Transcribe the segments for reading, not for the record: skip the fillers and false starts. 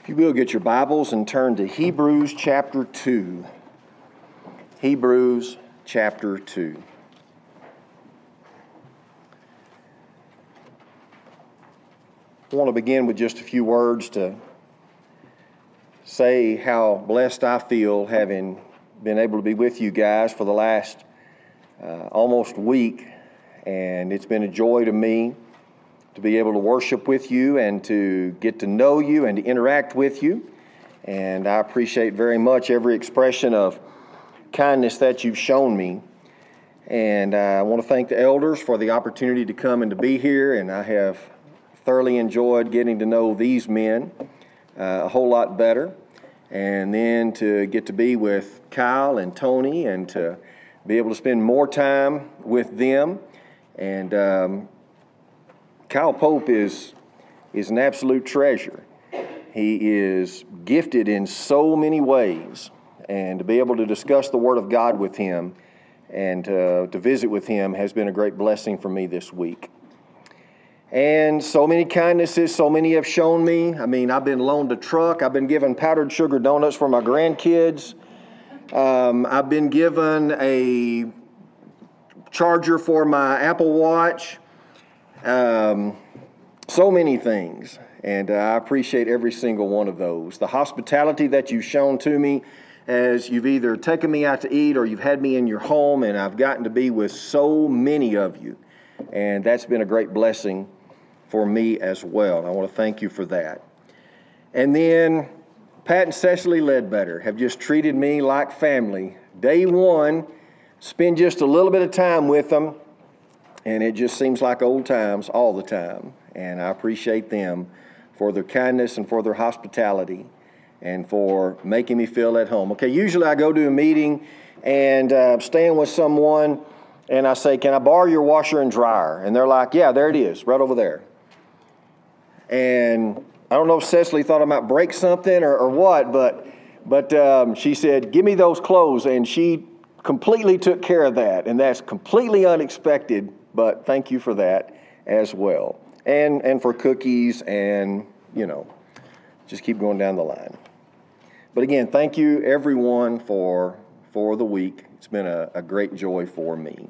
If you will, get your Bibles and turn to Hebrews chapter 2. Hebrews chapter 2. I want to begin with just a few words to say how blessed I feel having been able to be with you guys for the last almost week. And it's been a joy to me to be able to worship with you and to get to know you and to interact with you. And I appreciate very much every expression of kindness that you've shown me. And I want to thank the elders for the opportunity to come and to be here. And I have thoroughly enjoyed getting to know these men a whole lot better. And then to get to be with Kyle and Tony and to be able to spend more time with them. And Kyle Pope is an absolute treasure. He is gifted in so many ways, and to be able to discuss the Word of God with him and to visit with him has been a great blessing for me this week. And so many kindnesses, so many have shown me. I mean, I've been loaned a truck. I've been given powdered sugar donuts for my grandkids. I've been given a charger for my Apple Watch. So many things, and I appreciate every single one of those. The hospitality that you've shown to me as you've either taken me out to eat or you've had me in your home, and I've gotten to be with so many of you, and that's been a great blessing for me as well. I want to thank you for that. And then Pat and Cecily Ledbetter have just treated me like family. Day one, spend just a little bit of time with them, and it just seems like old times all the time. And I appreciate them for their kindness and for their hospitality and for making me feel at home. Okay, usually I go to a meeting and I'm staying with someone and I say, "Can I borrow your washer and dryer?" And they're like, "Yeah, there it is, right over there." And I don't know if Cecily thought I might break something or what, but she said, "Give me those clothes." And she completely took care of that. And that's completely unexpected. But thank you for that as well. And for cookies and, just keep going down the line. But again, thank you everyone for the week. It's been a great joy for me.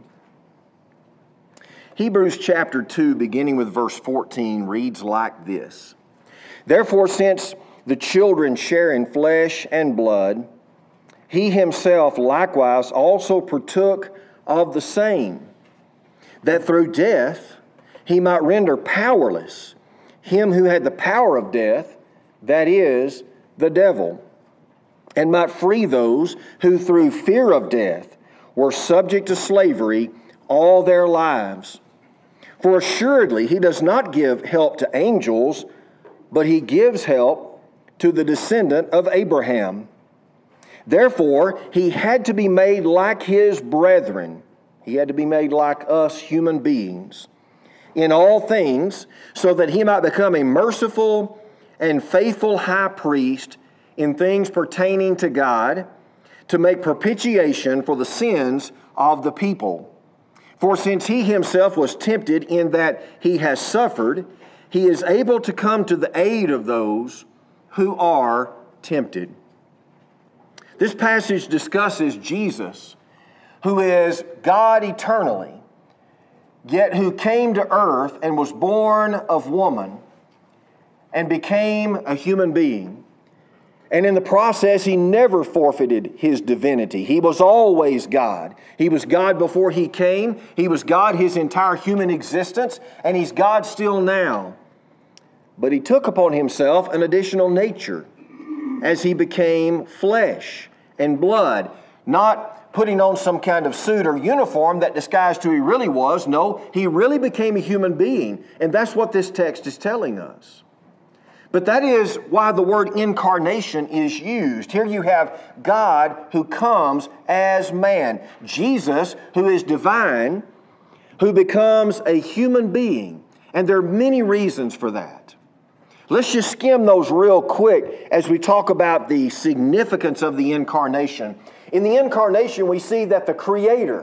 Hebrews chapter 2, beginning with verse 14, reads like this. "Therefore, since the children share in flesh and blood, he himself likewise also partook of the same, that through death he might render powerless him who had the power of death, that is, the devil, and might free those who through fear of death were subject to slavery all their lives. For assuredly he does not give help to angels, but he gives help to the descendant of Abraham. Therefore he had to be made like his brethren." He had to be made like us human beings in all things, so that he might become a merciful and faithful high priest in things pertaining to God, to make propitiation for the sins of the people. For since he himself was tempted in that he has suffered, he is able to come to the aid of those who are tempted. This passage discusses Jesus, who is God eternally, yet who came to earth and was born of woman and became a human being. And in the process, he never forfeited his divinity. He was always God. He was God before he came. He was God his entire human existence, and he's God still now. But he took upon himself an additional nature as he became flesh and blood, not putting on some kind of suit or uniform that disguised who he really was. No, he really became a human being. And that's what this text is telling us. But that is why the word incarnation is used. Here you have God who comes as man. Jesus, who is divine, who becomes a human being. And there are many reasons for that. Let's just skim those real quick as we talk about the significance of the incarnation. In the incarnation, we see that the Creator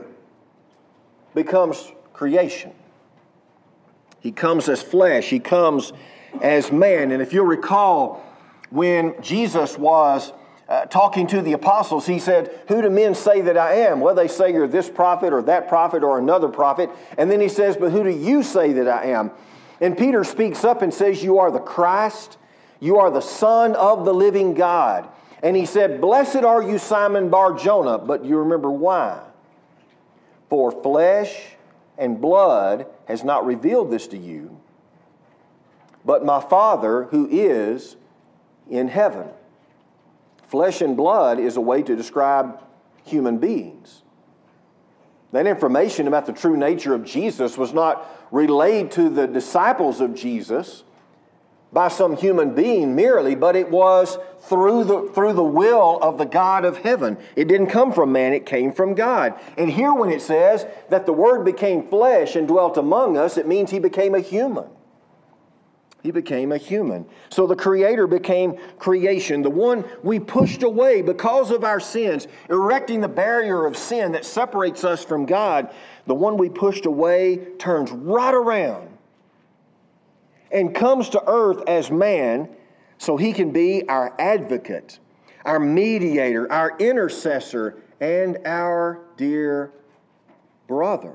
becomes creation. He comes as flesh. He comes as man. And if you'll recall, when Jesus was talking to the apostles, he said, "Who do men say that I am?" Well, they say you're this prophet or that prophet or another prophet. And then he says, "But who do you say that I am?" And Peter speaks up and says, "You are the Christ. You are the Son of the living God." And he said, "Blessed are you, Simon Bar-Jonah." But you remember why? "For flesh and blood has not revealed this to you, but my Father who is in heaven." Flesh and blood is a way to describe human beings. That information about the true nature of Jesus was not relayed to the disciples of Jesus by some human being merely, but it was through the will of the God of heaven. It didn't come from man, it came from God. And here when it says that the Word became flesh and dwelt among us, it means He became a human. He became a human. So the Creator became creation, the one we pushed away because of our sins, erecting the barrier of sin that separates us from God. The one we pushed away turns right around and comes to earth as man so He can be our advocate, our mediator, our intercessor, and our dear brother.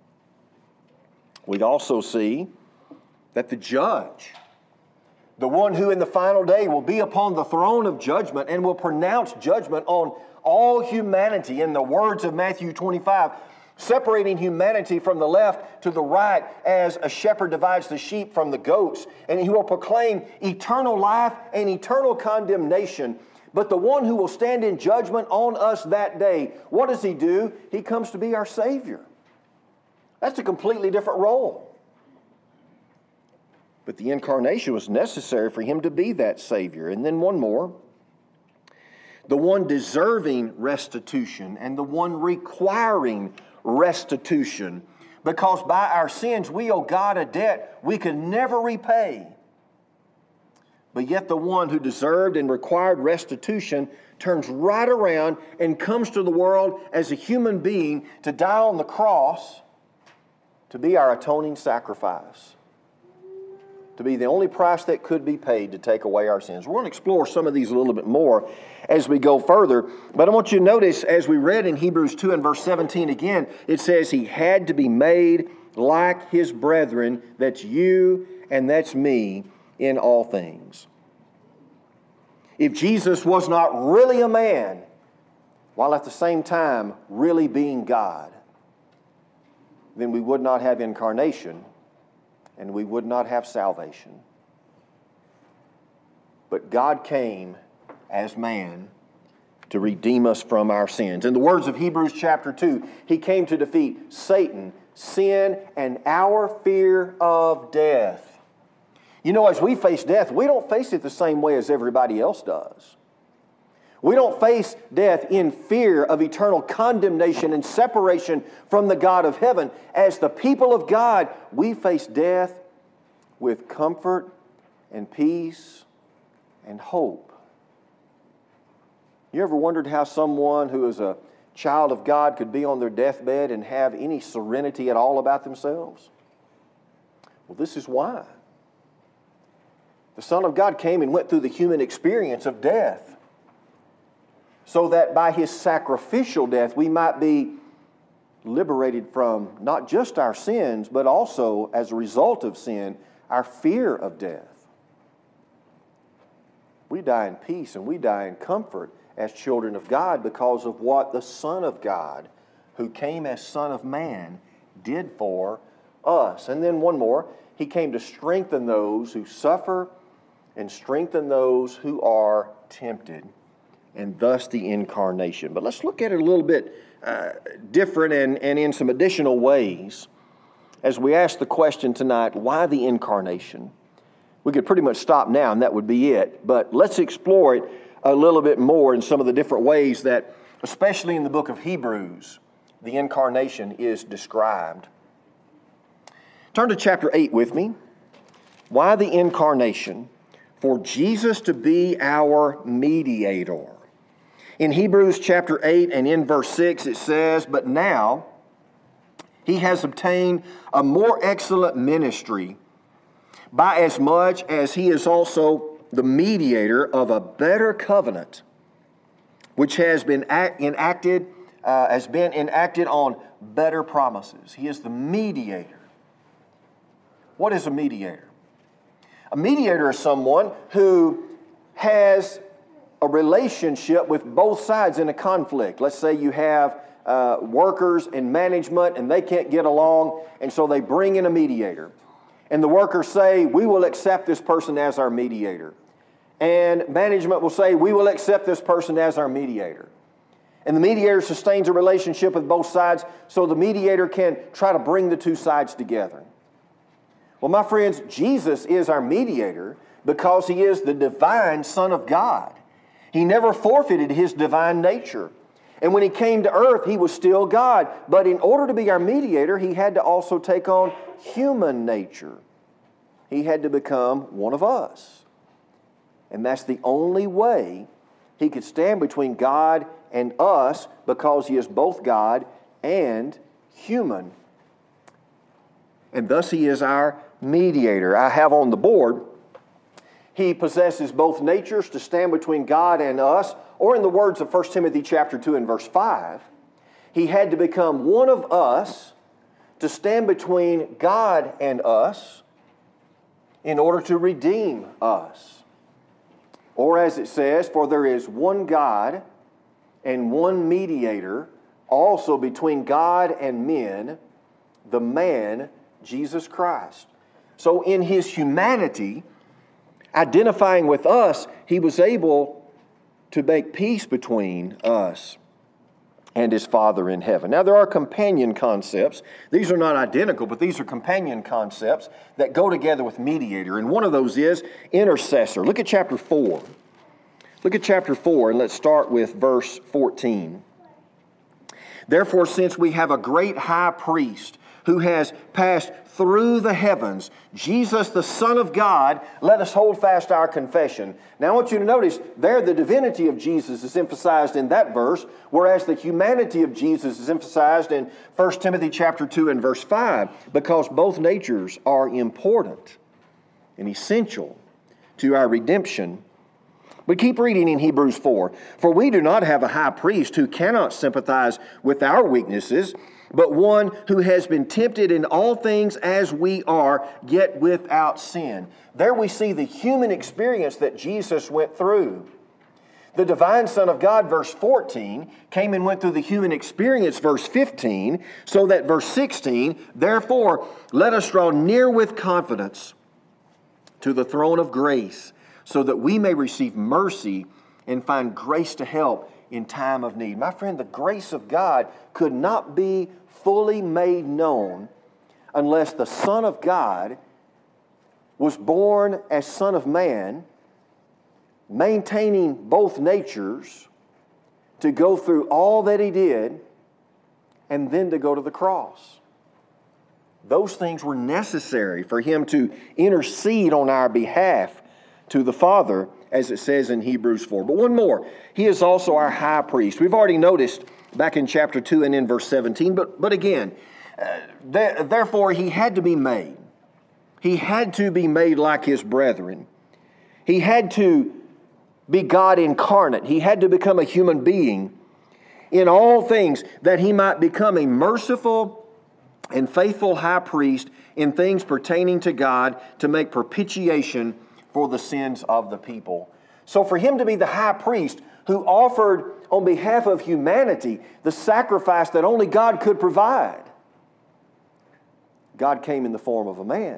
We also see that the judge, the one who in the final day will be upon the throne of judgment and will pronounce judgment on all humanity, in the words of Matthew 25, separating humanity from the left to the right as a shepherd divides the sheep from the goats. And He will proclaim eternal life and eternal condemnation. But the one who will stand in judgment on us that day, what does He do? He comes to be our Savior. That's a completely different role. But the incarnation was necessary for Him to be that Savior. And then one more. The one deserving restitution and the one requiring restitution. Because by our sins we owe God a debt we could never repay. But yet the one who deserved and required restitution turns right around and comes to the world as a human being to die on the cross to be our atoning sacrifice, to be the only price that could be paid to take away our sins. We're going to explore some of these a little bit more as we go further. But I want you to notice, as we read in Hebrews 2 and verse 17 again, it says He had to be made like His brethren. That's you and that's me in all things. If Jesus was not really a man, while at the same time really being God, then we would not have incarnation, and we would not have salvation. But God came as man to redeem us from our sins. In the words of Hebrews chapter 2, He came to defeat Satan, sin, and our fear of death. You know, as we face death, we don't face it the same way as everybody else does. We don't face death in fear of eternal condemnation and separation from the God of heaven. As the people of God, we face death with comfort and peace and hope. You ever wondered how someone who is a child of God could be on their deathbed and have any serenity at all about themselves? Well, this is why. The Son of God came and went through the human experience of death, so that by His sacrificial death we might be liberated from not just our sins, but also, as a result of sin, our fear of death. We die in peace and we die in comfort as children of God because of what the Son of God, who came as Son of Man, did for us. And then one more, He came to strengthen those who suffer and strengthen those who are tempted, and thus the incarnation. But let's look at it a little bit different and in some additional ways as we ask the question tonight, why the incarnation? We could pretty much stop now and that would be it, but let's explore it a little bit more in some of the different ways that, especially in the book of Hebrews, the incarnation is described. Turn to chapter 8 with me. Why the incarnation? For Jesus to be our mediator. In Hebrews chapter 8 and in verse 6 it says, "But now He has obtained a more excellent ministry, by as much as He is also the mediator of a better covenant, which has been enacted on better promises. He is the mediator. What is a mediator? A mediator is someone who has a relationship with both sides in a conflict. Let's say you have workers and management and they can't get along, and so they bring in a mediator. And the workers say, we will accept this person as our mediator. And management will say, we will accept this person as our mediator. And the mediator sustains a relationship with both sides, so the mediator can try to bring the two sides together. Well, my friends, Jesus is our mediator because He is the divine Son of God. He never forfeited His divine nature. And when He came to earth, He was still God. But in order to be our mediator, He had to also take on human nature. He had to become one of us. And that's the only way He could stand between God and us, because He is both God and human. And thus He is our mediator. I have on the board, He possesses both natures to stand between God and us, or in the words of 1 Timothy chapter 2 and verse 5, He had to become one of us to stand between God and us in order to redeem us. Or as it says, for there is one God and one mediator also between God and men, the man Jesus Christ. So in His humanity, identifying with us, He was able to make peace between us and His Father in heaven. Now there are companion concepts. These are not identical, but these are companion concepts that go together with mediator. And one of those is intercessor. Look at chapter 4. Look at chapter 4, and let's start with verse 14. Therefore, since we have a great high priest who has passed through the heavens, Jesus, the Son of God, let us hold fast our confession. Now I want you to notice there the divinity of Jesus is emphasized in that verse, whereas the humanity of Jesus is emphasized in 1 Timothy chapter 2 and verse 5, because both natures are important and essential to our redemption. But keep reading in Hebrews 4. For we do not have a high priest who cannot sympathize with our weaknesses, but one who has been tempted in all things as we are, yet without sin. There we see the human experience that Jesus went through. The divine Son of God, verse 14, came and went through the human experience, verse 15, so that verse 16, therefore, let us draw near with confidence to the throne of grace, so that we may receive mercy and find grace to help in time of need. My friend, the grace of God could not be fully made known unless the Son of God was born as Son of Man, maintaining both natures, to go through all that He did, and then to go to the cross. Those things were necessary for Him to intercede on our behalf to the Father, as it says in Hebrews 4. But one more, He is also our high priest. We've already noticed back in chapter 2 and in verse 17, but again, therefore He had to be made. He had to be made like His brethren. He had to be God incarnate. He had to become a human being in all things, that He might become a merciful and faithful high priest in things pertaining to God, to make propitiation for the sins of the people. So for Him to be the high priest who offered on behalf of humanity the sacrifice that only God could provide, God came in the form of a man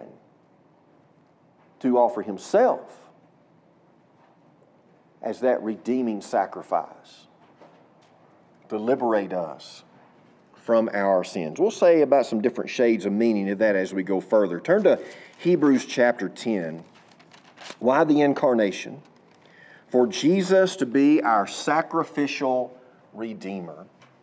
to offer Himself as that redeeming sacrifice to liberate us from our sins. We'll say about some different shades of meaning of that as we go further. Turn to Hebrews chapter 10. Why the incarnation? For Jesus to be our sacrificial redeemer.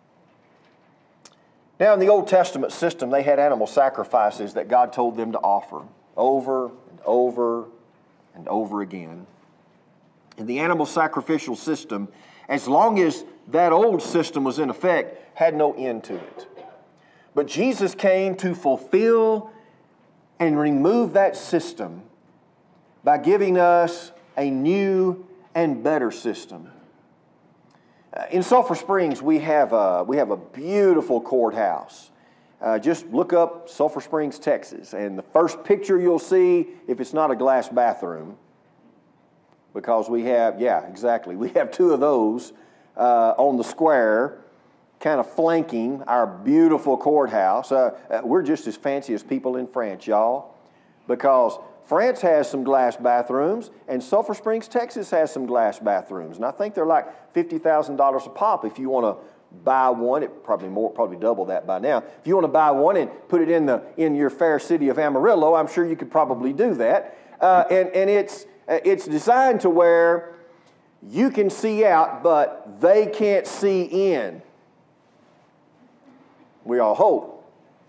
Now, in the Old Testament system, they had animal sacrifices that God told them to offer over and over and over again. In the animal sacrificial system, as long as that old system was in effect, had no end to it. But Jesus came to fulfill and remove that system by giving us a new and better system. In Sulphur Springs, we have a beautiful courthouse. Just look up Sulphur Springs, Texas, and the first picture you'll see, if it's not a glass bathroom, because we have, we have two of those on the square, kind of flanking our beautiful courthouse. We're just as fancy as people in France, y'all, because France has some glass bathrooms, and Sulphur Springs, Texas has some glass bathrooms, and I think they're like $50,000 a pop if you want to buy one. It probably double that by now. If you want to buy one and put it in your fair city of Amarillo, I'm sure you could probably do that. And it's designed to where you can see out, but they can't see in. We all hope.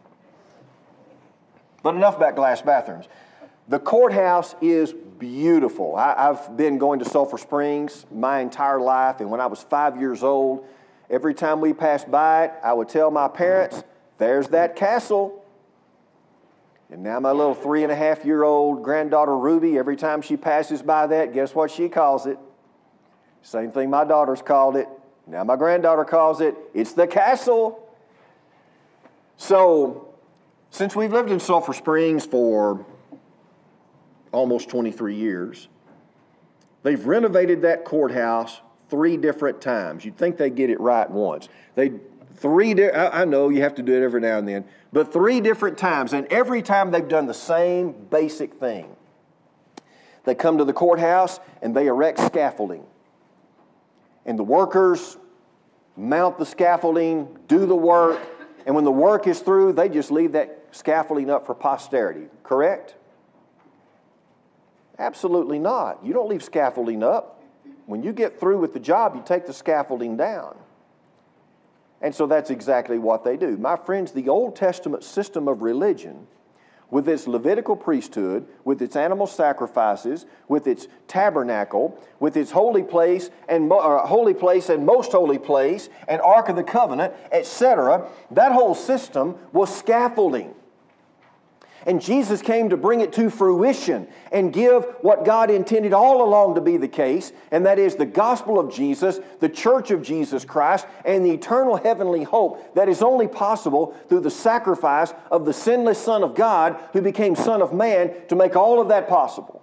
But enough about glass bathrooms. The courthouse is beautiful. I've been going to Sulphur Springs my entire life, and when I was 5 years old, every time we passed by it, I would tell my parents, there's that castle. And now my little 3.5-year-old granddaughter Ruby, every time she passes by that, guess what she calls it? Same thing my daughter's called it. Now my granddaughter calls it, it's the castle. So, since we've lived in Sulphur Springs for almost 23 years, they've renovated that courthouse 3 different times. You'd think they'd get it right once. I know you have to do it every now and then, but 3 different times, and every time they've done the same basic thing. They come to the courthouse and they erect scaffolding. And the workers mount the scaffolding, do the work, and when the work is through, they just leave that scaffolding up for posterity, correct? Absolutely not. You don't leave scaffolding up. When you get through with the job, you take the scaffolding down. And so that's exactly what they do. My friends, the Old Testament system of religion, with its Levitical priesthood, with its animal sacrifices, with its tabernacle, with its holy place and most holy place, and Ark of the Covenant, etc., that whole system was scaffolding. And Jesus came to bring it to fruition and give what God intended all along to be the case, and that is the gospel of Jesus, the church of Jesus Christ, and the eternal heavenly hope that is only possible through the sacrifice of the sinless Son of God who became Son of Man to make all of that possible.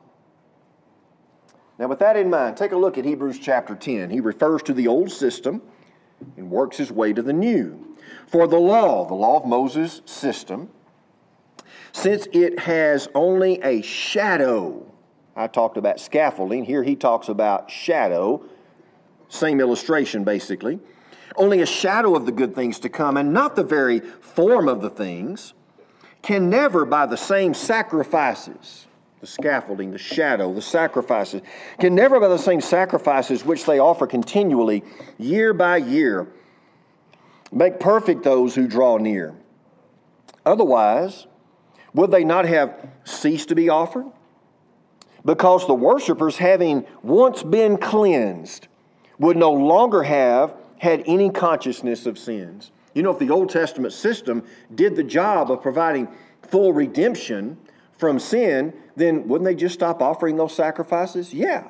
Now, with that in mind, take a look at Hebrews chapter 10. He refers to the old system and works his way to the new. For the law of Moses' system, since it has only a shadow, I talked about scaffolding, here he talks about shadow, same illustration basically, only a shadow of the good things to come and not the very form of the things, can never by the same sacrifices, the scaffolding, the shadow, the sacrifices, can never by the same sacrifices which they offer continually, year by year, make perfect those who draw near. Otherwise, would they not have ceased to be offered? Because the worshipers, having once been cleansed, would no longer have had any consciousness of sins. You know, if the Old Testament system did the job of providing full redemption from sin, then wouldn't they just stop offering those sacrifices? Yeah.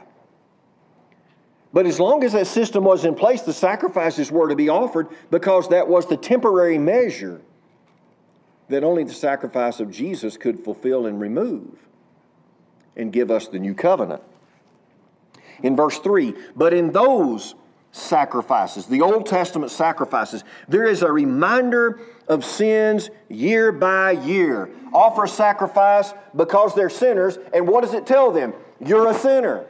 But as long as that system was in place, the sacrifices were to be offered because that was the temporary measure that only the sacrifice of Jesus could fulfill and remove and give us the new covenant. In verse 3, but in those sacrifices, the Old Testament sacrifices, there is a reminder of sins year by year. Offer sacrifice because they're sinners, and what does it tell them? You're a sinner.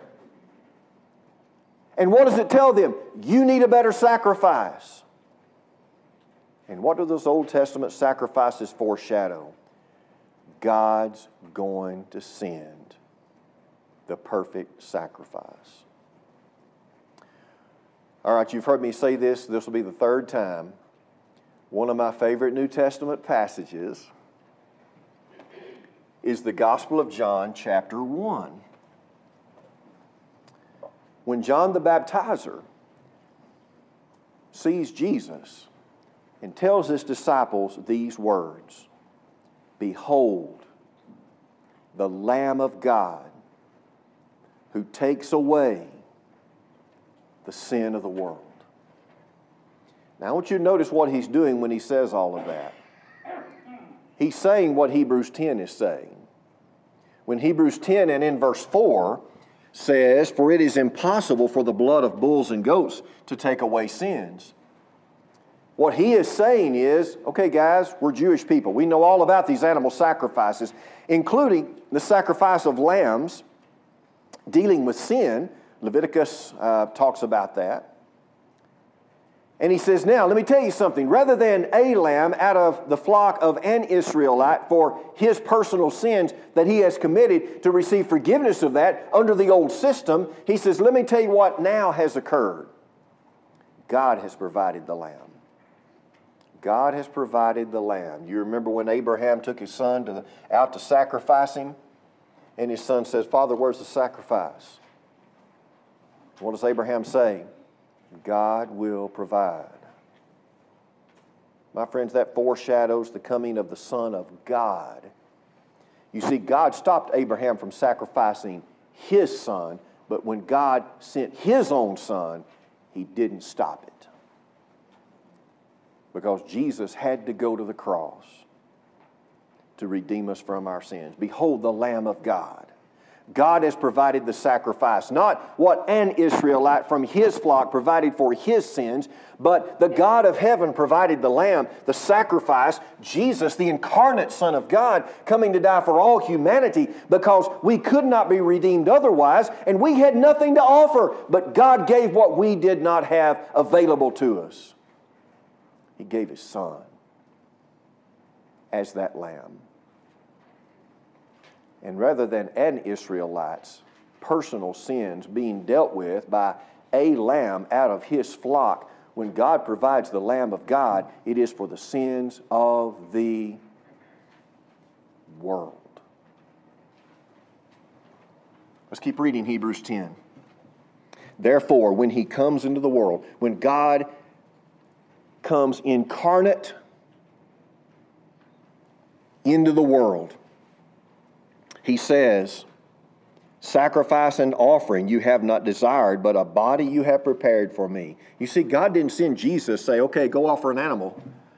And what does it tell them? You need a better sacrifice. And what do those Old Testament sacrifices foreshadow? God's going to send the perfect sacrifice. All right, you've heard me say this. This will be the 3rd time. One of my favorite New Testament passages is the Gospel of John, chapter 1. When John the Baptizer sees Jesus and tells his disciples these words, "Behold, the Lamb of God who takes away the sin of the world. Now, I want you to notice what he's doing when he says all of that. He's saying what Hebrews 10 is saying. When Hebrews 10 and in verse 4 says, "For it is impossible for the blood of bulls and goats to take away sins." What he is saying is, okay guys, we're Jewish people. We know all about these animal sacrifices, including the sacrifice of lambs dealing with sin. Leviticus talks about that. And he says, now, let me tell you something. Rather than a lamb out of the flock of an Israelite for his personal sins that he has committed to receive forgiveness of that under the old system, he says, let me tell you what now has occurred. God has provided the lamb. God has provided the lamb. You remember when Abraham took his son out to sacrifice him? And his son says, Father, where's the sacrifice? What does Abraham say? God will provide. My friends, that foreshadows the coming of the Son of God. You see, God stopped Abraham from sacrificing his son, but when God sent his own son, he didn't stop it. Because Jesus had to go to the cross to redeem us from our sins. Behold the Lamb of God. God has provided the sacrifice, not what an Israelite from his flock provided for his sins, but the God of heaven provided the lamb, the sacrifice, Jesus, the incarnate Son of God, coming to die for all humanity because we could not be redeemed otherwise, and we had nothing to offer, but God gave what we did not have available to us. He gave His Son as that lamb. And rather than an Israelite's personal sins being dealt with by a lamb out of his flock, when God provides the Lamb of God, it is for the sins of the world. Let's keep reading Hebrews 10. Therefore, when He comes into the world, when God comes incarnate into the world, He says, sacrifice and offering you have not desired, but a body you have prepared for me. You see, God didn't send Jesus, say, okay, go offer an animal.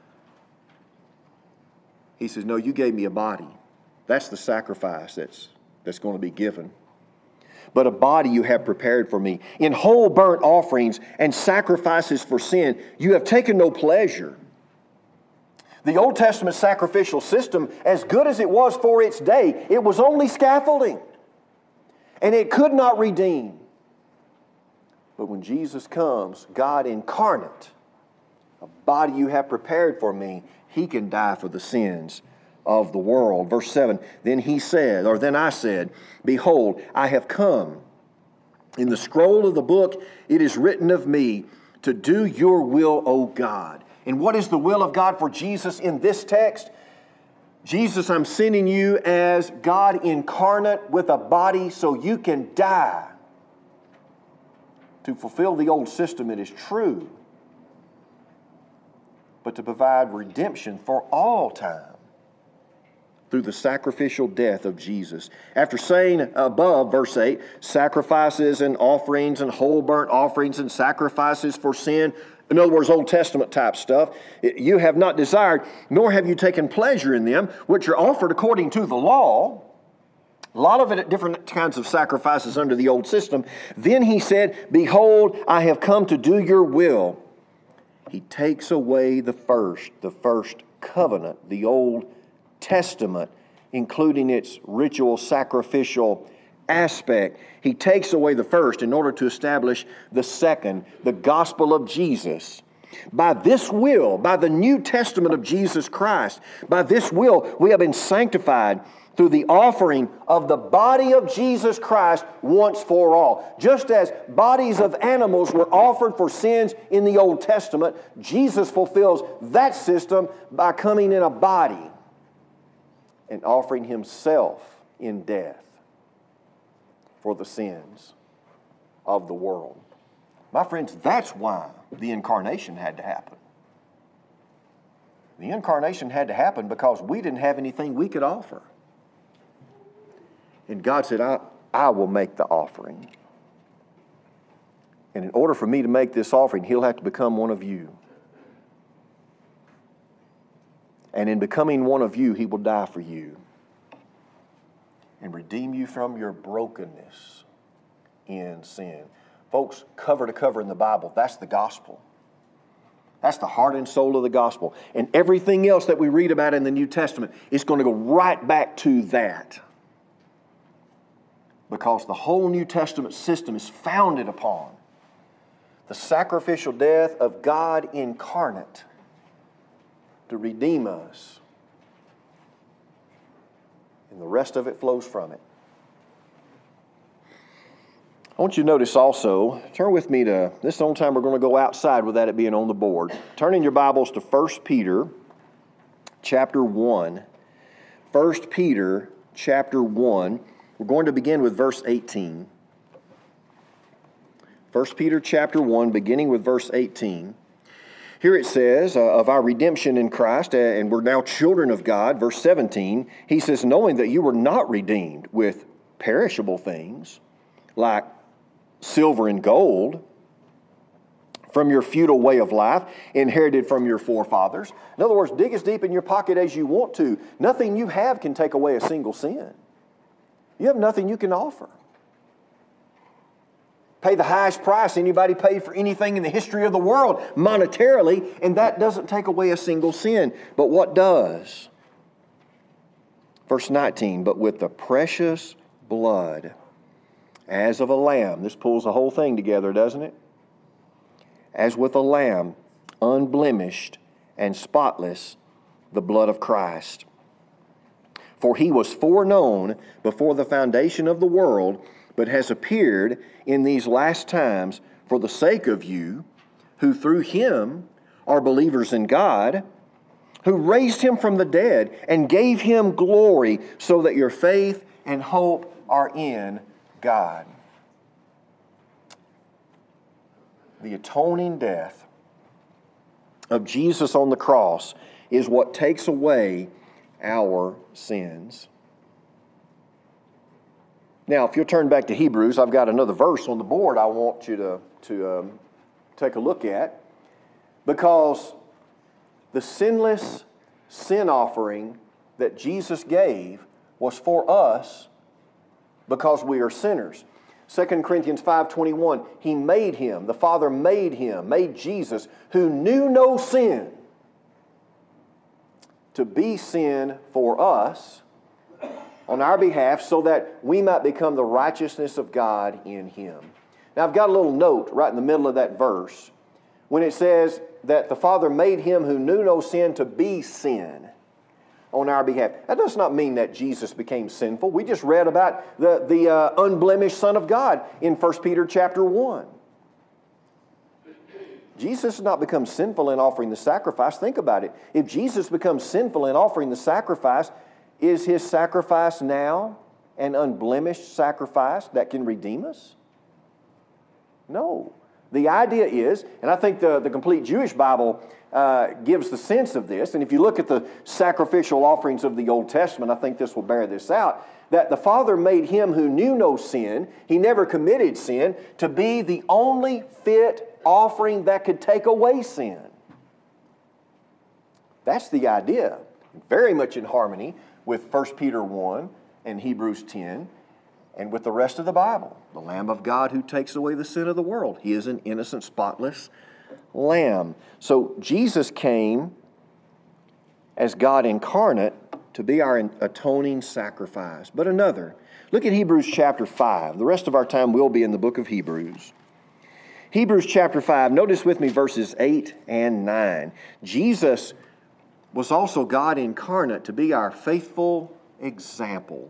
He says, no, you gave me a body. That's the sacrifice that's going to be given. But a body you have prepared for me. In whole burnt offerings and sacrifices for sin, you have taken no pleasure. The Old Testament sacrificial system, as good as it was for its day, it was only scaffolding. And it could not redeem. But when Jesus comes, God incarnate, a body you have prepared for me, He can die for the sins of the world. Verse 7, then I said, behold, I have come. In the scroll of the book it is written of me to do your will, O God. And what is the will of God for Jesus in this text? Jesus, I'm sending you as God incarnate with a body so you can die. To fulfill the old system, it is true. But to provide redemption for all time through the sacrificial death of Jesus. After saying above, verse 8, sacrifices and offerings and whole burnt offerings and sacrifices for sin, in other words, Old Testament type stuff, you have not desired, nor have you taken pleasure in them, which are offered according to the law. A lot of it at different kinds of sacrifices under the old system. Then He said, behold, I have come to do your will. He takes away the first covenant, the Old Testament, including its ritual sacrificial aspect. He takes away the first in order to establish the second, the gospel of Jesus. By this will, by the New Testament of Jesus Christ, by this will we have been sanctified through the offering of the body of Jesus Christ once for all. Just as bodies of animals were offered for sins in the Old Testament, Jesus fulfills that system by coming in a body and offering Himself in death for the sins of the world. My friends, that's why the incarnation had to happen. The incarnation had to happen because we didn't have anything we could offer. And God said, I will make the offering. And in order for me to make this offering, he'll have to become one of you. And in becoming one of you, he will die for you and redeem you from your brokenness in sin. Folks, cover to cover in the Bible, that's the gospel. That's the heart and soul of the gospel. And everything else that we read about in the New Testament is going to go right back to that. Because the whole New Testament system is founded upon the sacrificial death of God incarnate to redeem us. And the rest of it flows from it. I want you to notice also, turn with me to, this is the only time we're going to go outside without it being on the board. Turn in your Bibles to 1 Peter chapter 1. 1 Peter chapter 1. We're going to begin with verse 18. 1 Peter chapter 1, beginning with verse 18. Here it says, of our redemption in Christ, and we're now children of God. Verse 17, he says, knowing that you were not redeemed with perishable things, like silver and gold, from your futile way of life, inherited from your forefathers. In other words, dig as deep in your pocket as you want to. Nothing you have can take away a single sin. You have nothing you can offer. Pay the highest price anybody paid for anything in the history of the world monetarily, and that doesn't take away a single sin. But what does? Verse 19, but with the precious blood as of a lamb. This pulls the whole thing together, doesn't it? As with a lamb, unblemished and spotless, the blood of Christ. For he was foreknown before the foundation of the world, but has appeared in these last times for the sake of you, who through him are believers in God, who raised him from the dead and gave him glory, so that your faith and hope are in God. The atoning death of Jesus on the cross is what takes away our sins. Now, if you'll turn back to Hebrews, I've got another verse on the board I want you to take a look at, because the sinless sin offering that Jesus gave was for us because we are sinners. 2 Corinthians 5:21, he made him, the Father made him, made Jesus, who knew no sin, to be sin for us on our behalf, so that we might become the righteousness of God in him. Now, I've got a little note right in the middle of that verse when it says that the Father made him who knew no sin to be sin on our behalf. That does not mean that Jesus became sinful. We just read about the unblemished Son of God in 1 Peter chapter 1. Jesus has not become sinful in offering the sacrifice. Think about it. If Jesus becomes sinful in offering the sacrifice, is his sacrifice now an unblemished sacrifice that can redeem us? No. The idea is, and I think the complete Jewish Bible gives the sense of this, and if you look at the sacrificial offerings of the Old Testament, I think this will bear this out, that the Father made him who knew no sin, he never committed sin, to be the only fit offering that could take away sin. That's the idea. Very much in harmony with 1 Peter 1 and Hebrews 10 and with the rest of the Bible. The Lamb of God who takes away the sin of the world. He is an innocent, spotless Lamb. So Jesus came as God incarnate to be our atoning sacrifice. But another, look at Hebrews chapter 5. The rest of our time will be in the book of Hebrews. Hebrews chapter 5, notice with me verses 8 and 9. Jesus was also God incarnate to be our faithful example.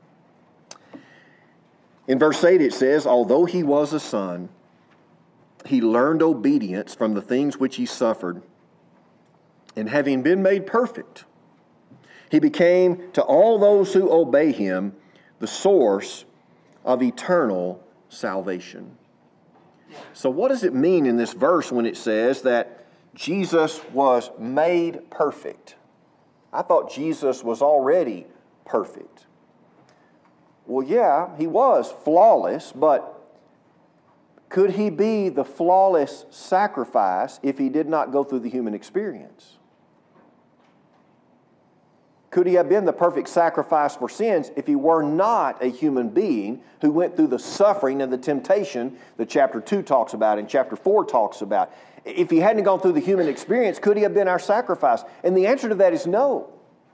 In verse 8 it says, although he was a son, he learned obedience from the things which he suffered. And having been made perfect, he became to all those who obey him the source of eternal salvation. So what does it mean in this verse when it says that Jesus was made perfect? I thought Jesus was already perfect. Well, yeah, he was flawless, but could he be the flawless sacrifice if he did not go through the human experience? Could he have been the perfect sacrifice for sins if he were not a human being who went through the suffering and the temptation that chapter 2 talks about and chapter 4 talks about? If he hadn't gone through the human experience, could he have been our sacrifice? And the answer to that is no.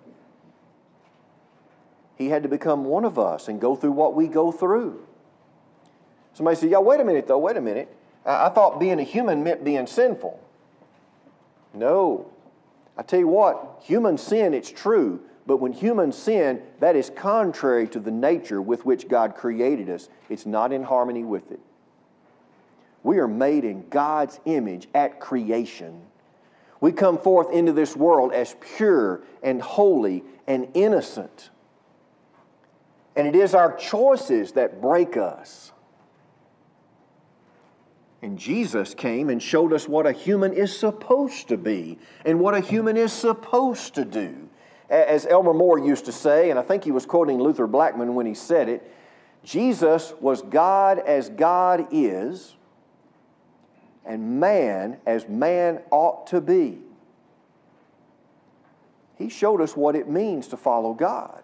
He had to become one of us and go through what we go through. Somebody said, yeah, wait a minute though, wait a minute. I thought being a human meant being sinful. No. I tell you what, human sin, it's true, but when humans sin, that is contrary to the nature with which God created us. It's not in harmony with it. We are made in God's image at creation. We come forth into this world as pure and holy and innocent. And it is our choices that break us. And Jesus came and showed us what a human is supposed to be and what a human is supposed to do. As Elmer Moore used to say, and I think he was quoting Luther Blackman when he said it, Jesus was God as God is, and man as man ought to be. He showed us what it means to follow God.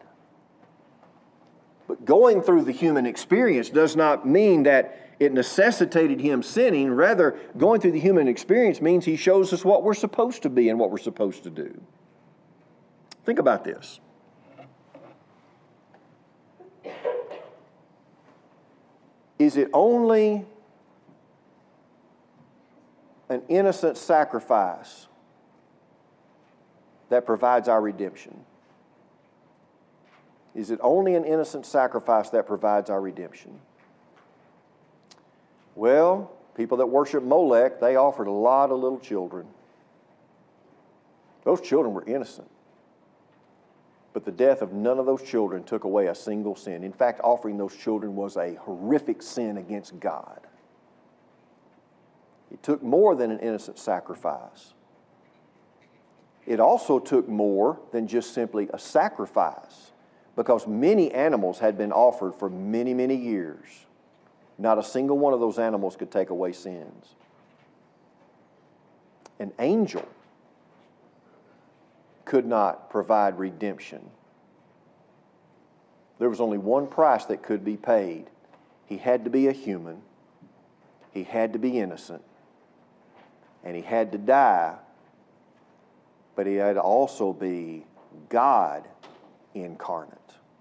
But going through the human experience does not mean that it necessitated him sinning. Rather, going through the human experience means he shows us what we're supposed to be and what we're supposed to do. Think about this. Is it only an innocent sacrifice that provides our redemption? Is it only an innocent sacrifice that provides our redemption? Well, people that worship Molech, they offered a lot of little children. Those children were innocent. But the death of none of those children took away a single sin. In fact, offering those children was a horrific sin against God. It took more than an innocent sacrifice. It also took more than just simply a sacrifice, because many animals had been offered for many, many years. Not a single one of those animals could take away sins. An angel could not provide redemption. There was only one price that could be paid. He had to be a human. He had to be innocent. And he had to die. But he had to also be God incarnate.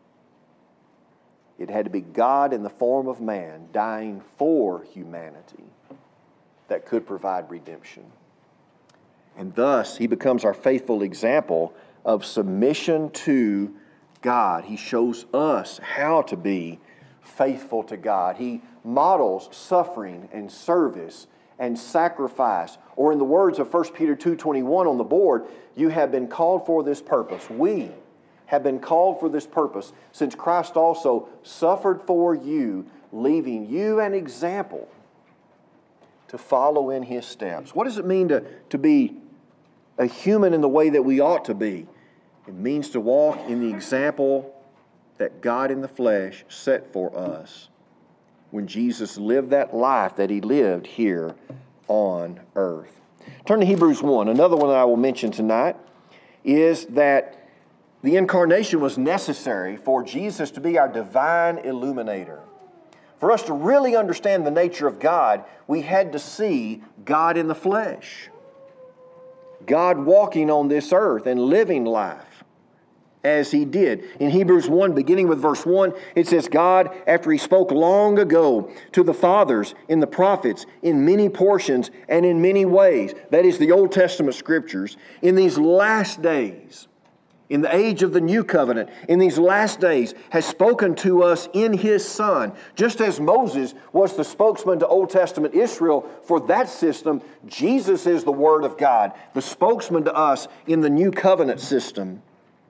It had to be God in the form of man dying for humanity that could provide redemption. And thus, he becomes our faithful example of submission to God. He shows us how to be faithful to God. He models suffering and service and sacrifice. Or in the words of 1 Peter 2:21 on the board, you have been called for this purpose. We have been called for this purpose, since Christ also suffered for you, leaving you an example to follow in His steps. What does it mean to be a human in the way that we ought to be? It means to walk in the example that God in the flesh set for us when Jesus lived that life that He lived here on earth. Turn to Hebrews 1. Another one that I will mention tonight is that the incarnation was necessary for Jesus to be our divine illuminator. For us to really understand the nature of God, we had to see God in the flesh. God walking on this earth and living life as He did. In Hebrews 1, beginning with verse 1, it says, God, after He spoke long ago to the fathers in the prophets in many portions and in many ways, that is the Old Testament scriptures, in these last days, in the age of the new covenant, in these last days, has spoken to us in His Son. Just as Moses was the spokesman to Old Testament Israel for that system, Jesus is the Word of God, the spokesman to us in the new covenant system,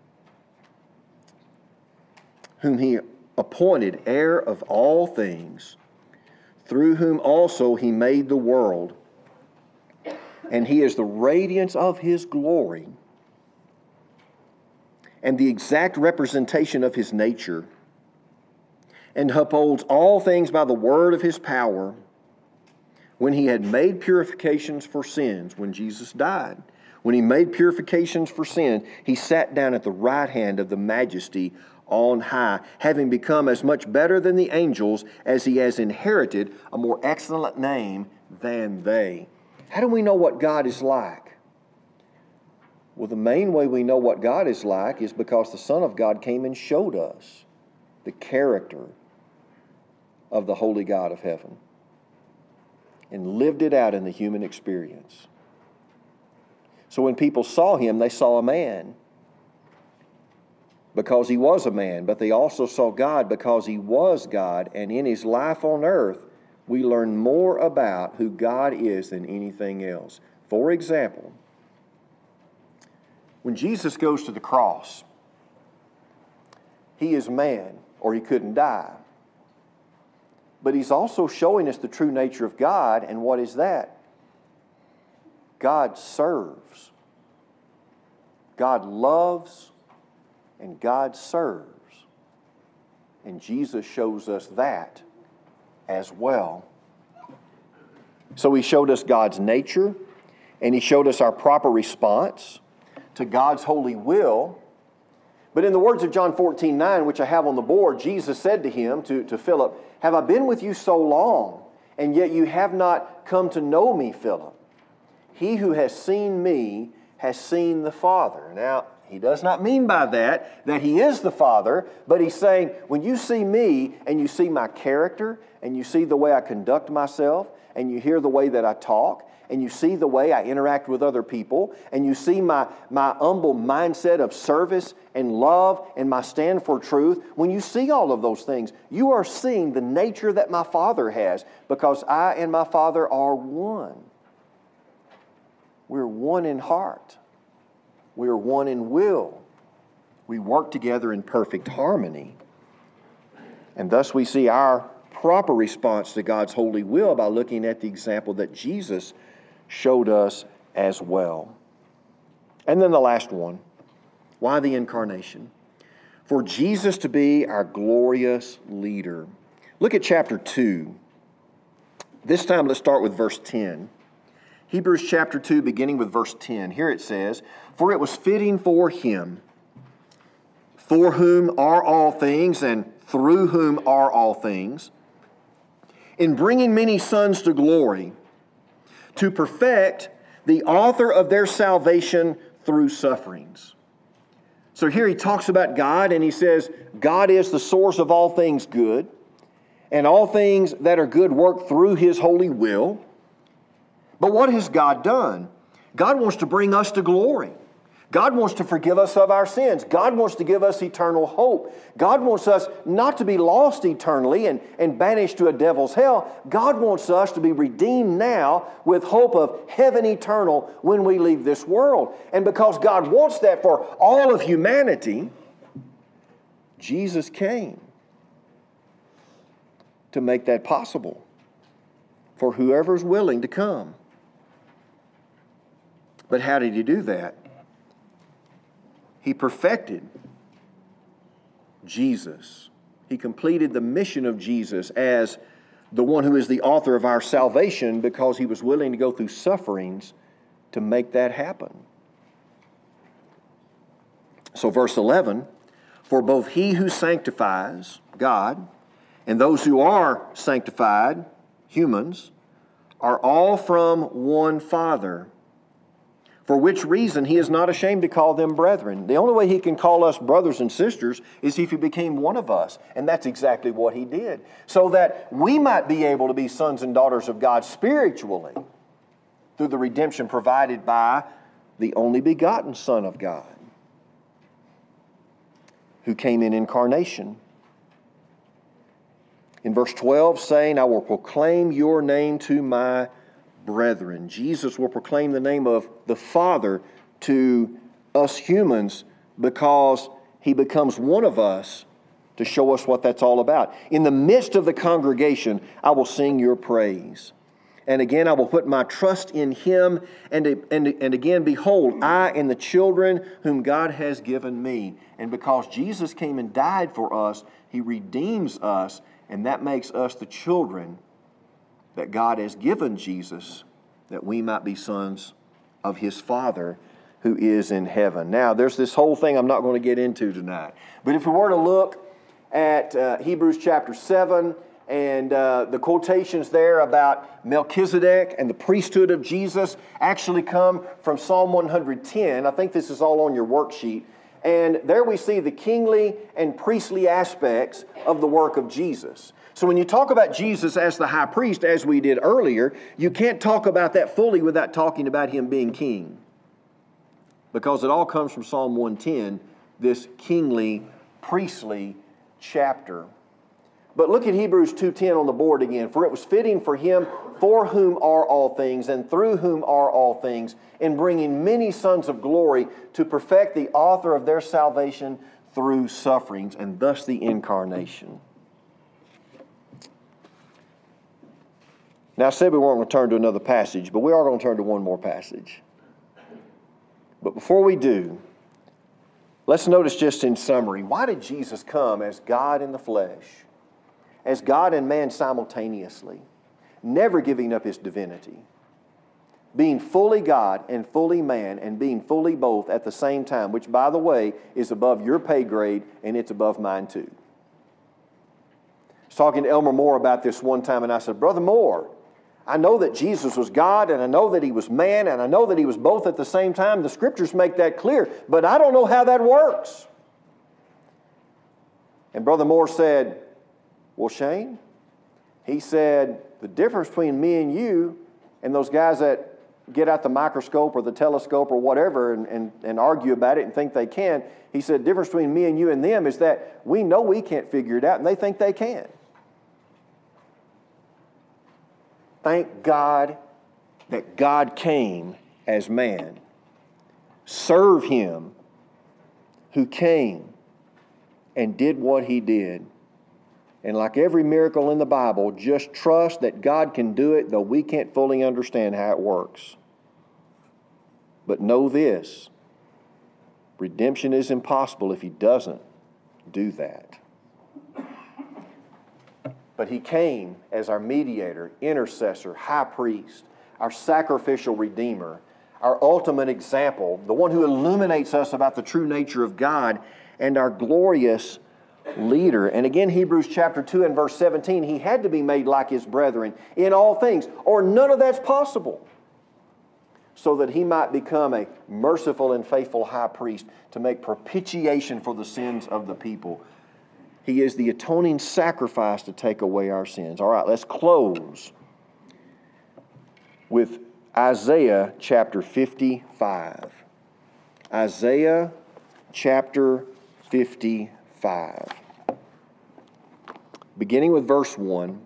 whom He appointed heir of all things, through whom also He made the world. And He is the radiance of His glory and the exact representation of His nature, and upholds all things by the word of his power, when he had made purifications for sins, when Jesus died, when he made purifications for sin, he sat down at the right hand of the Majesty on high, having become as much better than the angels as he has inherited a more excellent name than they. How do we know what God is like? Well, the main way we know what God is like is because the Son of God came and showed us the character of the holy God of heaven and lived it out in the human experience. So when people saw him, they saw a man because he was a man, but they also saw God because he was God, and in his life on earth, we learn more about who God is than anything else. For example, when Jesus goes to the cross, he is man, or he couldn't die. But he's also showing us the true nature of God, and what is that? God serves. God loves, and God serves. And Jesus shows us that as well. So he showed us God's nature, and he showed us our proper response to God's holy will. But in the words of John 14:9, which I have on the board, Jesus said to him, to Philip, "Have I been with you so long, and yet you have not come to know me, Philip? He who has seen me has seen the Father." Now, he does not mean by that he is the Father, but he's saying, when you see me and you see my character, and you see the way I conduct myself, and you hear the way that I talk, and you see the way I interact with other people, and you see my humble mindset of service and love and my stand for truth, when you see all of those things, you are seeing the nature that my Father has, because I and my Father are one. We're one in heart. We are one in will. We work together in perfect harmony. And thus we see our proper response to God's holy will by looking at the example that Jesus showed us as well. And then the last one, why the incarnation? For Jesus to be our glorious leader. Look at chapter 2. This time let's start with verse 10. Hebrews chapter 2, beginning with verse 10. Here it says, "For it was fitting for him, for whom are all things, and through whom are all things, in bringing many sons to glory, to perfect the author of their salvation through sufferings." So here he talks about God, and he says, God is the source of all things good, and all things that are good work through his holy will. But what has God done? God wants to bring us to glory. God wants to forgive us of our sins. God wants to give us eternal hope. God wants us not to be lost eternally and banished to a devil's hell. God wants us to be redeemed now with hope of heaven eternal when we leave this world. And because God wants that for all of humanity, Jesus came to make that possible for whoever's willing to come. But how did he do that? He perfected Jesus. He completed the mission of Jesus as the one who is the author of our salvation, because he was willing to go through sufferings to make that happen. So verse 11, "For both he who sanctifies, God, and those who are sanctified, humans, are all from one Father, for which reason he is not ashamed to call them brethren." The only way he can call us brothers and sisters is if he became one of us. And that's exactly what he did. So that we might be able to be sons and daughters of God spiritually through the redemption provided by the only begotten Son of God, who came in incarnation. In verse 12, saying, "I will proclaim your name to my brethren." Jesus will proclaim the name of the Father to us humans because he becomes one of us to show us what that's all about. "In the midst of the congregation, I will sing your praise. And again, I will put my trust in him. And again, behold, I and the children whom God has given me. And because Jesus came and died for us, he redeems us. And that makes us the children that God has given Jesus, that we might be sons of his Father who is in heaven. Now, there's this whole thing I'm not going to get into tonight. But if we were to look at Hebrews chapter 7, and the quotations there about Melchizedek and the priesthood of Jesus actually come from Psalm 110. I think this is all on your worksheet. And there we see the kingly and priestly aspects of the work of Jesus. So when you talk about Jesus as the high priest, as we did earlier, you can't talk about that fully without talking about him being king. Because it all comes from Psalm 110, this kingly, priestly chapter. But look at Hebrews 2:10 on the board again. For it was fitting for him, for whom are all things, and through whom are all things, in bringing many sons of glory to perfect the author of their salvation through sufferings, and thus the incarnation. Now, I said we weren't going to turn to another passage, but we are going to turn to one more passage. But before we do, let's notice just in summary, why did Jesus come as God in the flesh? As God and man simultaneously, never giving up his divinity, being fully God and fully man, and being fully both at the same time, which, by the way, is above your pay grade, and it's above mine too. I was talking to Elmer Moore about this one time, and I said, Brother Moore, I know that Jesus was God, and I know that he was man, and I know that he was both at the same time. The Scriptures make that clear, but I don't know how that works. And Brother Moore said, well, Shane, he said, the difference between me and you and those guys that get out the microscope or the telescope or whatever and argue about it and think they can, he said, the difference between me and you and them is that we know we can't figure it out and they think they can. Thank God that God came as man. Serve him who came and did what he did. And like every miracle in the Bible, just trust that God can do it, though we can't fully understand how it works. But know this, redemption is impossible if he doesn't do that. But he came as our mediator, intercessor, high priest, our sacrificial redeemer, our ultimate example, the one who illuminates us about the true nature of God, and our glorious leader. And again, Hebrews chapter 2 and verse 17, he had to be made like his brethren in all things, or none of that's possible, so that he might become a merciful and faithful high priest to make propitiation for the sins of the people. He is the atoning sacrifice to take away our sins. All right, let's close with Isaiah chapter 55. Isaiah chapter 55. Beginning with verse 1.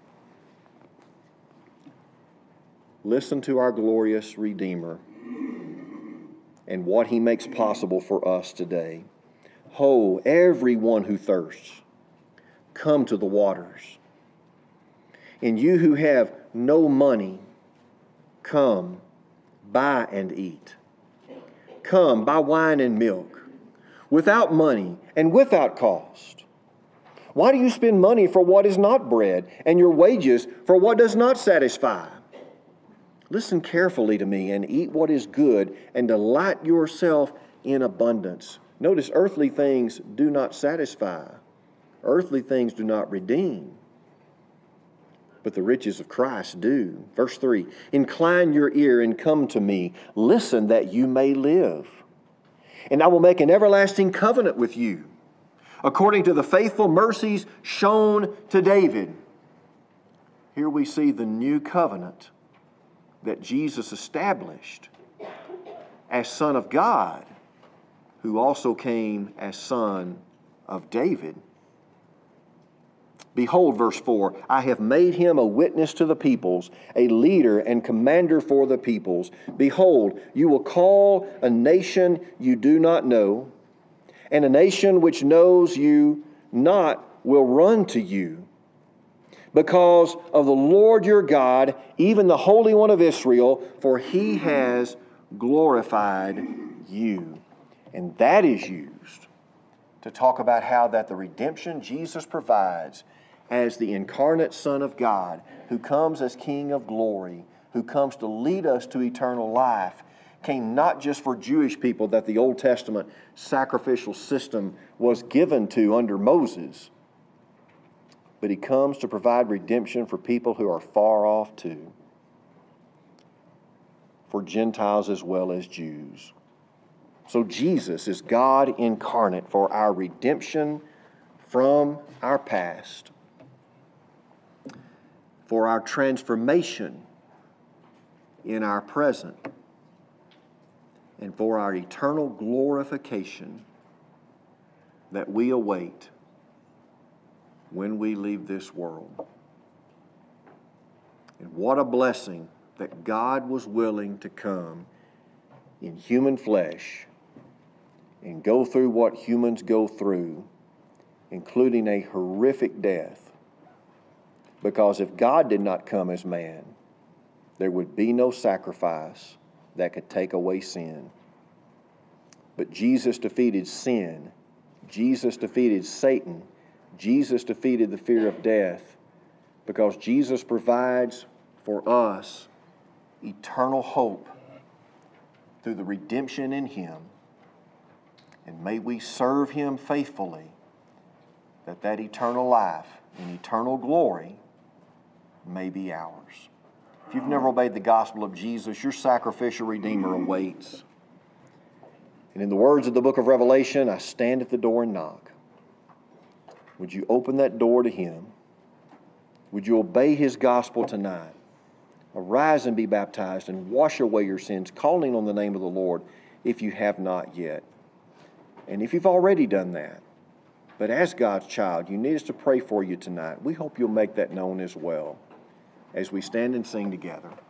Listen to our glorious Redeemer and what he makes possible for us today. Ho, everyone who thirsts, come to the waters. And you who have no money, come, buy and eat. Come, buy wine and milk, without money and without cost. Why do you spend money for what is not bread, and your wages for what does not satisfy? Listen carefully to me, and eat what is good, and delight yourself in abundance. Notice, earthly things do not satisfy. Earthly things do not redeem. But the riches of Christ do. Verse 3, incline your ear and come to me. Listen that you may live. And I will make an everlasting covenant with you, according to the faithful mercies shown to David. Here we see the new covenant that Jesus established as Son of God, who also came as Son of David. Behold, verse 4, I have made him a witness to the peoples, a leader and commander for the peoples. Behold, you will call a nation you do not know, and a nation which knows you not will run to you. because of the Lord your God, even the Holy One of Israel, for he has glorified you. And that is used to talk about how that the redemption Jesus provides as the incarnate Son of God, who comes as King of glory, who comes to lead us to eternal life, came not just for Jewish people that the Old Testament sacrificial system was given to under Moses, but he comes to provide redemption for people who are far off too, for Gentiles as well as Jews. So Jesus is God incarnate for our redemption from our past, for our transformation in our present, and for our eternal glorification that we await when we leave this world. And what a blessing that God was willing to come in human flesh and go through what humans go through, including a horrific death. Because if God did not come as man, there would be no sacrifice that could take away sin. But Jesus defeated sin. Jesus defeated Satan. Jesus defeated the fear of death, because Jesus provides for us eternal hope through the redemption in Him. And may we serve Him faithfully, that eternal life and eternal glory may be ours. If you've never obeyed the gospel of Jesus, your sacrificial Redeemer awaits. And in the words of the book of Revelation, I stand at the door and knock. Would you open that door to Him? Would you obey His gospel tonight? Arise and be baptized and wash away your sins, calling on the name of the Lord if you have not yet. And if you've already done that, but as God's child, you need us to pray for you tonight, we hope you'll make that known as well as we stand and sing together.